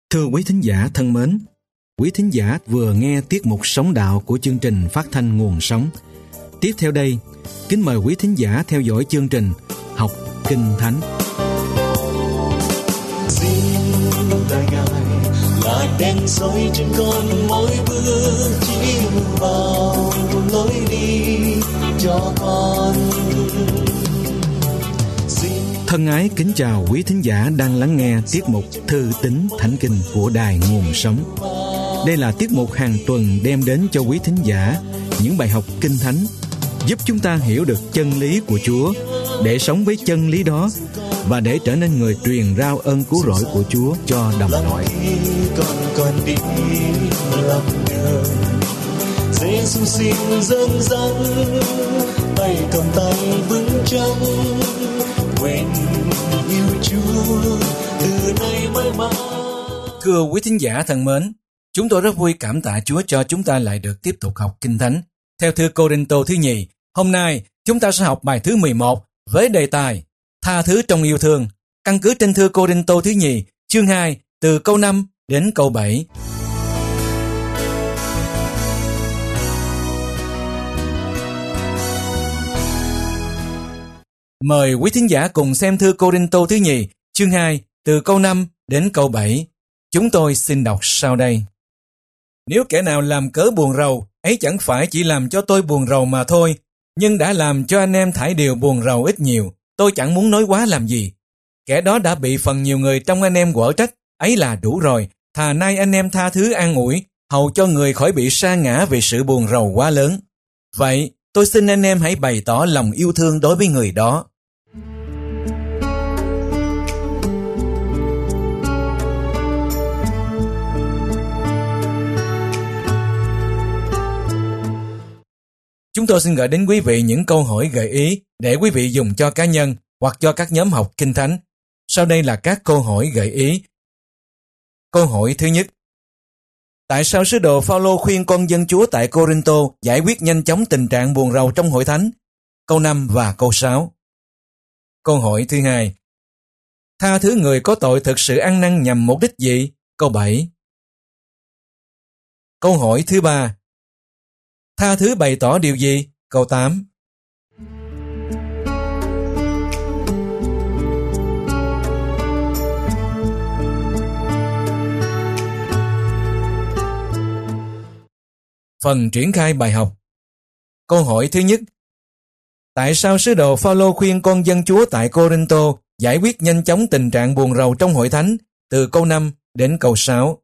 Thưa quý thính giả thân mến, quý thính giả vừa nghe tiết mục Sống Đạo của chương trình phát thanh Nguồn Sống. Tiếp theo đây, kính mời quý thính giả theo dõi chương trình Học Kinh Thánh. Xin đại ngài là đèn soi trên con mỗi bước chiếu vào lối đi cho con. Thân ái kính chào quý thính giả đang lắng nghe tiết mục Thư tín Thánh Kinh của Đài Nguồn Sống. Đây là tiết mục hàng tuần đem đến cho quý thính giả những bài học Kinh Thánh, giúp chúng ta hiểu được chân lý của Chúa, để sống với chân lý đó và để trở nên người truyền rao ơn cứu rỗi của Chúa cho đồng loại. Con đi làm đường, Giê-xu xin dẫn dắt, tay cầm tay vững chắc, nguyện yêu Chúa từ nay mãi mãi. Thưa quý thính giả thân mến, chúng tôi rất vui cảm tạ Chúa cho chúng ta lại được tiếp tục học Kinh Thánh. Theo thư Cô-rinh-tô thứ nhì, hôm nay chúng ta sẽ học bài thứ 11 với đề tài Tha thứ trong yêu thương, căn cứ trên thư Cô-rinh-tô thứ nhì, chương 2, từ câu 5 đến câu 7. Mời quý thính giả cùng xem thư Cô-rinh-tô thứ nhì, chương 2, từ câu 5 đến câu 7. Chúng tôi xin đọc sau đây. Nếu kẻ nào làm cớ buồn rầu, ấy chẳng phải chỉ làm cho tôi buồn rầu mà thôi, nhưng đã làm cho anh em thải điều buồn rầu ít nhiều, tôi chẳng muốn nói quá làm gì. Kẻ đó đã bị phần nhiều người trong anh em quở trách, ấy là đủ rồi, thà nay anh em tha thứ an ủi, hầu cho người khỏi bị sa ngã vì sự buồn rầu quá lớn. Vậy, tôi xin anh em hãy bày tỏ lòng yêu thương đối với người đó. Chúng tôi xin gửi đến quý vị những câu hỏi gợi ý để quý vị dùng cho cá nhân hoặc cho các nhóm học Kinh Thánh. Sau đây là các câu hỏi gợi ý. Câu hỏi thứ nhất. Tại sao sứ đồ Phao-lô khuyên con dân Chúa tại Cô-rinh-tô giải quyết nhanh chóng tình trạng buồn rầu trong hội thánh? Câu 5 và câu 6. Câu hỏi thứ hai. Tha thứ người có tội thực sự ăn năn nhằm mục đích gì? Câu 7. Câu hỏi thứ ba. Tha thứ bày tỏ điều gì? Câu 8. Phần triển khai bài học. Câu hỏi thứ nhất. Tại sao sứ đồ Phao-lô khuyên con dân Chúa tại Cô-rinh-tô giải quyết nhanh chóng tình trạng buồn rầu trong hội thánh? Từ câu 5 đến câu 6.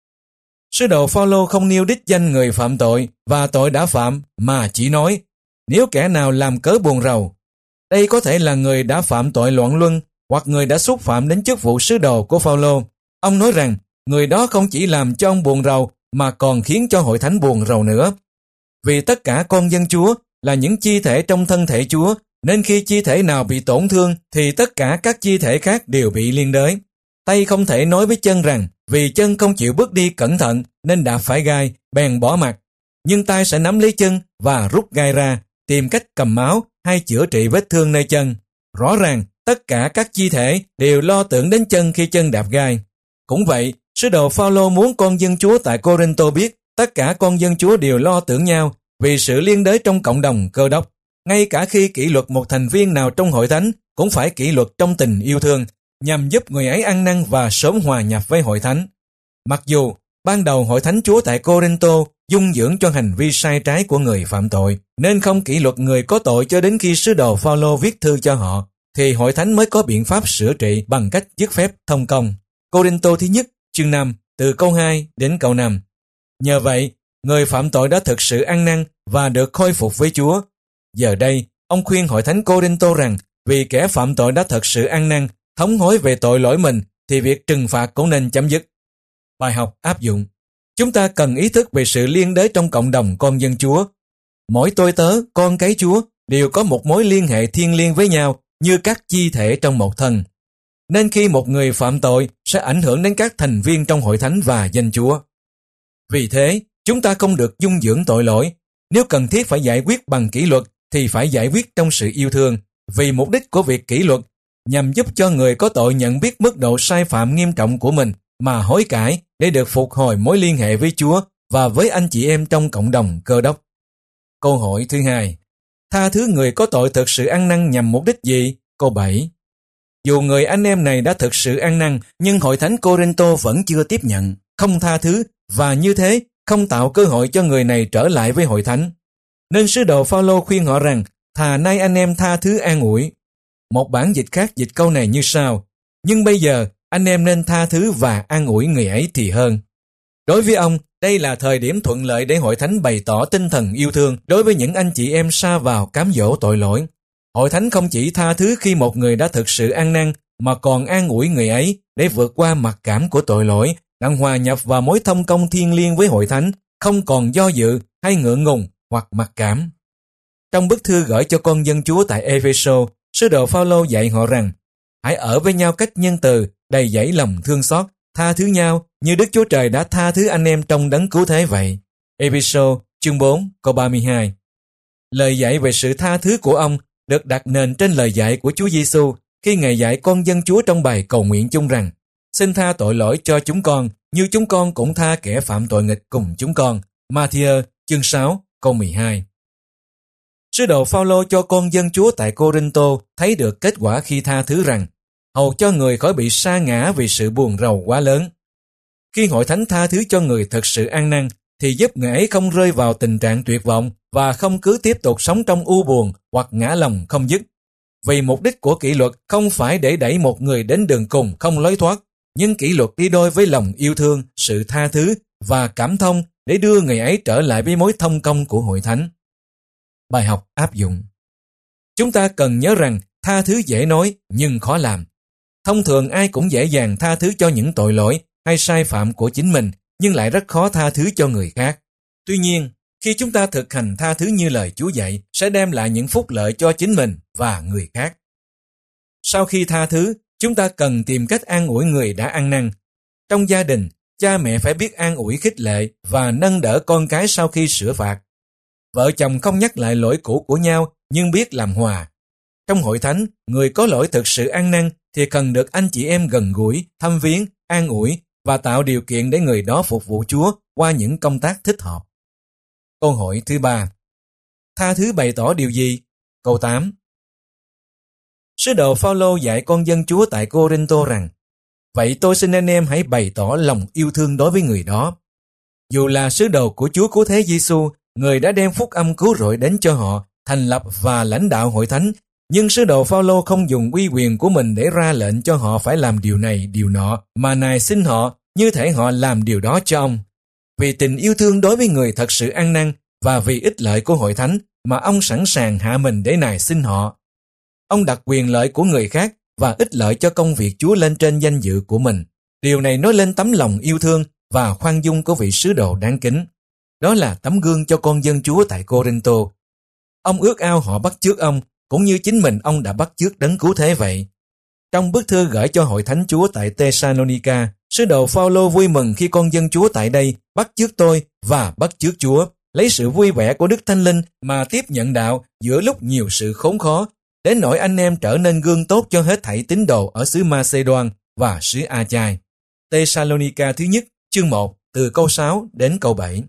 Sứ đồ Phao-lô không nêu đích danh người phạm tội và tội đã phạm, mà chỉ nói nếu kẻ nào làm cớ buồn rầu. Đây có thể là người đã phạm tội loạn luân hoặc người đã xúc phạm đến chức vụ sứ đồ của Phao-lô. Ông nói rằng người đó không chỉ làm cho ông buồn rầu mà còn khiến cho hội thánh buồn rầu nữa. Vì tất cả con dân Chúa là những chi thể trong thân thể Chúa, nên khi chi thể nào bị tổn thương thì tất cả các chi thể khác đều bị liên đới. Tay không thể nói với chân rằng vì chân không chịu bước đi cẩn thận nên đạp phải gai, bèn bỏ mặc. Nhưng tay sẽ nắm lấy chân và rút gai ra, tìm cách cầm máu hay chữa trị vết thương nơi chân. Rõ ràng, tất cả các chi thể đều lo tưởng đến chân khi chân đạp gai. Cũng vậy, sứ đồ Phao-lô muốn con dân Chúa tại Cô-rinh-tô biết tất cả con dân Chúa đều lo tưởng nhau vì sự liên đới trong cộng đồng Cơ Đốc. Ngay cả khi kỷ luật một thành viên nào trong hội thánh cũng phải kỷ luật trong tình yêu thương, nhằm giúp người ấy ăn năn và sớm hòa nhập với hội thánh. Mặc dù ban đầu hội thánh Chúa tại Cô-rinh-tô dung dưỡng cho hành vi sai trái của người phạm tội, nên không kỷ luật người có tội cho đến khi sứ đồ Phao-lô viết thư cho họ, thì hội thánh mới có biện pháp sửa trị bằng cách dứt phép thông công. Cô-rinh-tô thứ nhất, chương 5, từ câu 2 đến câu 5. Nhờ vậy, người phạm tội đã thực sự ăn năn và được khôi phục với Chúa. Giờ đây, ông khuyên hội thánh Cô-rinh-tô rằng vì kẻ phạm tội đã thật sự ăn năn, thống hối về tội lỗi mình, thì việc trừng phạt cũng nên chấm dứt. Bài học áp dụng. Chúng ta cần ý thức về sự liên đới trong cộng đồng con dân Chúa. Mỗi tôi tớ, con cái Chúa đều có một mối liên hệ thiêng liêng với nhau như các chi thể trong một thân. Nên khi một người phạm tội sẽ ảnh hưởng đến các thành viên trong hội thánh và danh Chúa. Vì thế, chúng ta không được dung dưỡng tội lỗi. Nếu cần thiết phải giải quyết bằng kỷ luật thì phải giải quyết trong sự yêu thương, vì mục đích của việc kỷ luật nhằm giúp cho người có tội nhận biết mức độ sai phạm nghiêm trọng của mình mà hối cải để được phục hồi mối liên hệ với Chúa và với anh chị em trong cộng đồng Cơ Đốc. Câu hỏi thứ hai, tha thứ người có tội thực sự ăn năn nhằm mục đích gì? Câu 7. Dù người anh em này đã thực sự ăn năn, nhưng hội thánh Cô-rinh-tô vẫn chưa tiếp nhận, không tha thứ và như thế không tạo cơ hội cho người này trở lại với hội thánh. Nên sứ đồ Phao-lô khuyên họ rằng thà nay anh em tha thứ an ủi. Một bản dịch khác dịch câu này như sau: nhưng bây giờ anh em nên tha thứ và an ủi người ấy thì hơn. Đối với ông, đây là thời điểm thuận lợi để hội thánh bày tỏ tinh thần yêu thương đối với những anh chị em sa vào cám dỗ tội lỗi. Hội thánh không chỉ tha thứ khi một người đã thực sự ăn năn, mà còn an ủi người ấy để vượt qua mặc cảm của tội lỗi, đang hòa nhập vào mối thông công thiêng liêng với hội thánh, không còn do dự hay ngượng ngùng hoặc mặc cảm. Trong bức thư gửi cho con dân Chúa tại Ê-phê-sô, sứ đồ Phao-lô dạy họ rằng hãy ở với nhau cách nhân từ, đầy dẫy lòng thương xót, tha thứ nhau như Đức Chúa Trời đã tha thứ anh em trong đấng cứu thế vậy. Ê-phê-sô chương 4 câu 32. Lời dạy về sự tha thứ của ông được đặt nền trên lời dạy của Chúa Giêsu khi Ngài dạy con dân Chúa trong bài cầu nguyện chung rằng: xin tha tội lỗi cho chúng con như chúng con cũng tha kẻ phạm tội nghịch cùng chúng con. Ma-thi-ơ chương 6 câu 12. Sứ đồ Phao-lô cho con dân Chúa tại Cô-rinh-tô thấy được kết quả khi tha thứ rằng hầu cho người khỏi bị sa ngã vì sự buồn rầu quá lớn. Khi hội thánh tha thứ cho người thực sự ăn năn thì giúp người ấy không rơi vào tình trạng tuyệt vọng và không cứ tiếp tục sống trong u buồn hoặc ngã lòng không dứt. Vì mục đích của kỷ luật không phải để đẩy một người đến đường cùng không lối thoát, nhưng kỷ luật đi đôi với lòng yêu thương, sự tha thứ và cảm thông để đưa người ấy trở lại với mối thông công của hội thánh. Bài học áp dụng. Chúng ta cần nhớ rằng tha thứ dễ nói nhưng khó làm. Thông thường ai cũng dễ dàng tha thứ cho những tội lỗi hay sai phạm của chính mình, nhưng lại rất khó tha thứ cho người khác. Tuy nhiên, khi chúng ta thực hành tha thứ như lời Chúa dạy, sẽ đem lại những phúc lợi cho chính mình và người khác. Sau khi tha thứ, chúng ta cần tìm cách an ủi người đã ăn năn. Trong gia đình, cha mẹ phải biết an ủi khích lệ và nâng đỡ con cái sau khi sửa phạt. Vợ chồng không nhắc lại lỗi cũ của nhau nhưng biết làm hòa. Trong hội thánh, người có lỗi thực sự ăn năn thì cần được anh chị em gần gũi, thăm viếng, an ủi và tạo điều kiện để người đó phục vụ Chúa qua những công tác thích hợp. Câu hỏi thứ 3. Tha thứ bày tỏ điều gì? Câu 8. Sứ đồ Phao-lô dạy con dân Chúa tại Cô-rinh-tô rằng: vậy tôi xin anh em hãy bày tỏ lòng yêu thương đối với người đó. Dù là sứ đồ của Chúa Cứu Thế Giêsu, người đã đem phúc âm cứu rỗi đến cho họ, thành lập và lãnh đạo hội thánh, nhưng sứ đồ Phao-lô không dùng uy quyền của mình để ra lệnh cho họ phải làm điều này, điều nọ, mà nài xin họ như thể họ làm điều đó cho ông. Vì tình yêu thương đối với người thật sự ăn năn và vì ích lợi của hội thánh mà ông sẵn sàng hạ mình để nài xin họ. Ông đặt quyền lợi của người khác và ích lợi cho công việc Chúa lên trên danh dự của mình. Điều này nói lên tấm lòng yêu thương và khoan dung của vị sứ đồ đáng kính. Đó là tấm gương cho con dân Chúa tại Cô-rinh-tô. Ông ước ao họ bắt chước ông, cũng như chính mình ông đã bắt chước đấng cứu thế vậy. Trong bức thư gửi cho hội thánh Chúa tại Tê-sa-lô-ni-ca, sứ đồ Phao-lô vui mừng khi con dân Chúa tại đây bắt chước tôi và bắt chước Chúa, lấy sự vui vẻ của Đức Thánh Linh mà tiếp nhận đạo giữa lúc nhiều sự khốn khó, đến nỗi anh em trở nên gương tốt cho hết thảy tín đồ ở xứ Ma-xê-đoan và xứ A-chai. Tê-sa-lô-ni-ca thứ nhất, chương 1, từ câu 6 đến câu 7.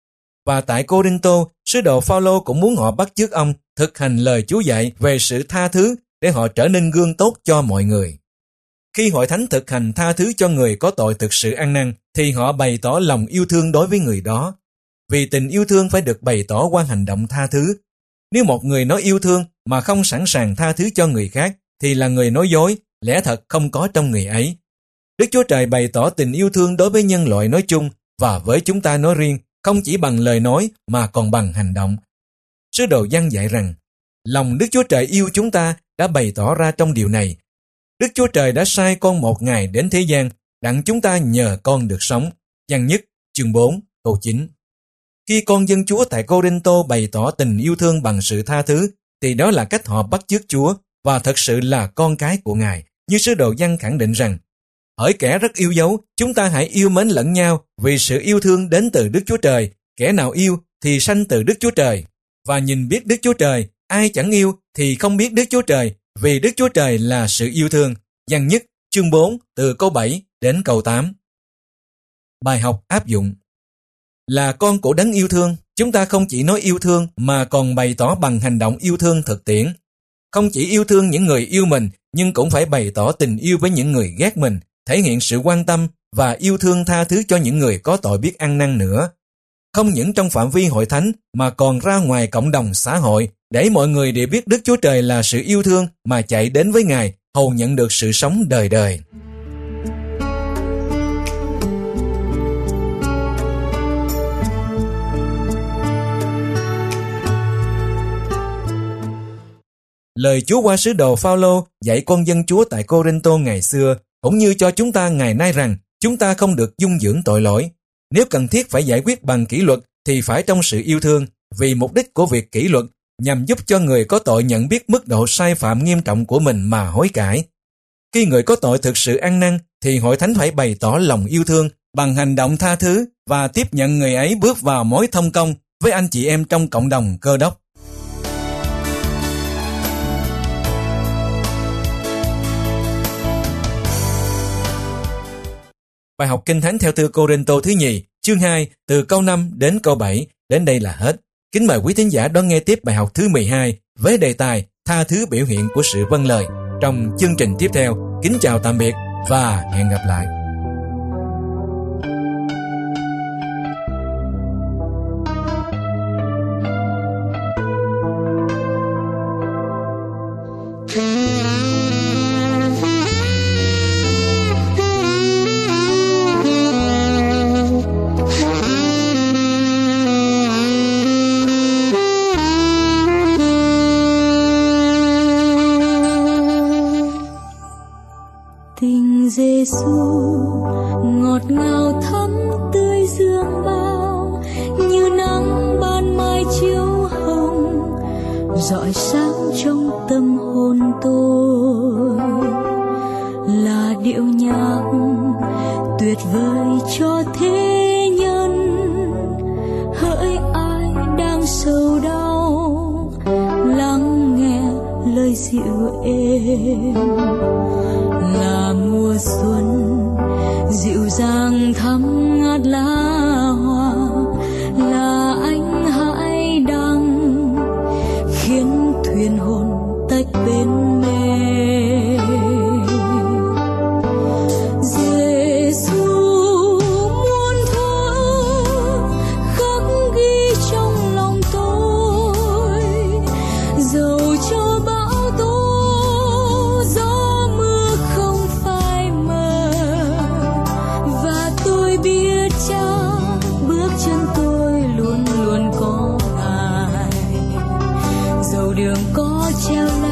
Và tại Cô-rinh-tô, sứ đồ Phao-lô cũng muốn họ bắt chước ông thực hành lời Chúa dạy về sự tha thứ để họ trở nên gương tốt cho mọi người. Khi hội thánh thực hành tha thứ cho người có tội thực sự ăn năn, thì họ bày tỏ lòng yêu thương đối với người đó. Vì tình yêu thương phải được bày tỏ qua hành động tha thứ. Nếu một người nói yêu thương mà không sẵn sàng tha thứ cho người khác, thì là người nói dối, lẽ thật không có trong người ấy. Đức Chúa Trời bày tỏ tình yêu thương đối với nhân loại nói chung và với chúng ta nói riêng, không chỉ bằng lời nói mà còn bằng hành động. Sứ đồ Giăng dạy rằng, lòng Đức Chúa Trời yêu chúng ta đã bày tỏ ra trong điều này. Đức Chúa Trời đã sai con một Ngài đến thế gian, đặng chúng ta nhờ con được sống. Giăng nhất, chương 4, câu 9. Khi con dân Chúa tại Cô-rinh-tô bày tỏ tình yêu thương bằng sự tha thứ, thì đó là cách họ bắt chước Chúa và thật sự là con cái của Ngài. Như sứ đồ Giăng khẳng định rằng, hỡi kẻ rất yêu dấu, chúng ta hãy yêu mến lẫn nhau vì sự yêu thương đến từ Đức Chúa Trời. Kẻ nào yêu thì sanh từ Đức Chúa Trời và nhìn biết Đức Chúa Trời. Ai chẳng yêu thì không biết Đức Chúa Trời, vì Đức Chúa Trời là sự yêu thương. Giăng nhất, chương 4, từ câu 7 đến câu 8. Bài học áp dụng. Là con của Đấng yêu thương, chúng ta không chỉ nói yêu thương mà còn bày tỏ bằng hành động yêu thương thực tiễn. Không chỉ yêu thương những người yêu mình, nhưng cũng phải bày tỏ tình yêu với những người ghét mình, thể hiện sự quan tâm và yêu thương tha thứ cho những người có tội biết ăn năn nữa. Không những trong phạm vi hội thánh mà còn ra ngoài cộng đồng xã hội, để mọi người đều biết Đức Chúa Trời là sự yêu thương mà chạy đến với Ngài, hầu nhận được sự sống đời đời. Lời Chúa qua sứ đồ Phao-lô dạy con dân Chúa tại Cô-rinh-tô ngày xưa, cũng như cho chúng ta ngày nay rằng chúng ta không được dung dưỡng tội lỗi. Nếu cần thiết phải giải quyết bằng kỷ luật thì phải trong sự yêu thương, vì mục đích của việc kỷ luật nhằm giúp cho người có tội nhận biết mức độ sai phạm nghiêm trọng của mình mà hối cải. Khi người có tội thực sự ăn năn thì hội thánh phải bày tỏ lòng yêu thương bằng hành động tha thứ và tiếp nhận người ấy bước vào mối thông công với anh chị em trong cộng đồng Cơ Đốc. Bài học Kinh Thánh theo thư Cô-rinh-tô thứ nhì, chương 2, từ câu 5 đến câu 7, đến đây là hết. Kính mời quý thính giả đón nghe tiếp bài học thứ 12 với đề tài tha thứ biểu hiện của sự vâng lời trong chương trình tiếp theo. Kính chào tạm biệt và hẹn gặp lại. Giê-xu ngọt ngào thắm tươi dương bao, như nắng ban mai chiếu hồng rọi sáng trong tâm hồn tôi, là điệu nhạc tuyệt vời cho thế nhân. Hỡi ai đang sầu đau, lắng nghe lời dịu êm, là mùa xuân dịu dàng thắm ngát lá hoa, là ánh hải đăng khiến thuyền hồn tách bên mê. Giê-xu muôn thuở khắc ghi trong lòng tôi, dầu cho bão tố gió mưa không phai mờ, và tôi biết chắc bước chân tôi luôn luôn có Ngài, dầu đường có treo